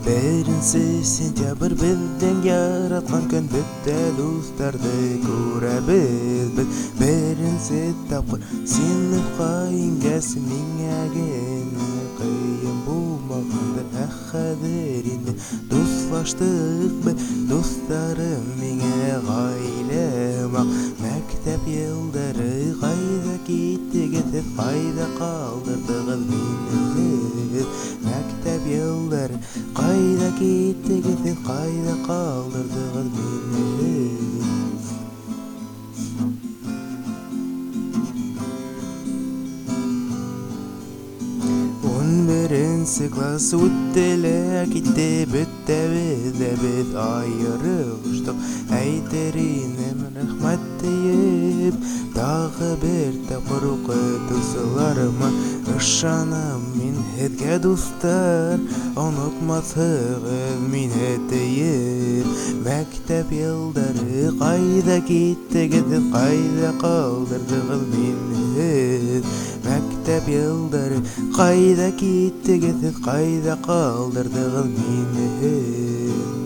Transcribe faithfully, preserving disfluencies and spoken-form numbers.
Беренче сентябрь безден яраткан күн, бүтә дустарды күрәбез без. Беренче тапкыр сыйныфка иңгәс миңа генә кыен булмагандыр, ә хәзер инде дуслаштык без. Дусларым миңа гаиләм ак. Мәктәп елдары кайда киттегез, кайда калдырдыгыз мине? Мәктәп елдары кайда киттегез, кайда калдырдыгыз мине? Беренче класс үттелә китте, бөтәбез дә без аерылыштык. Әйтер инем рәхмәт диеп, тагы бер тапкыр укытучыларыма. Ышанам мин һезгә дустар, онытмасагыз мине диеп. Мәктәп елдары кайда киттегез, кайда калдырдыгыз мине? Мәктәп елдары кайда киттегез, кайда калдырдыгыз мине?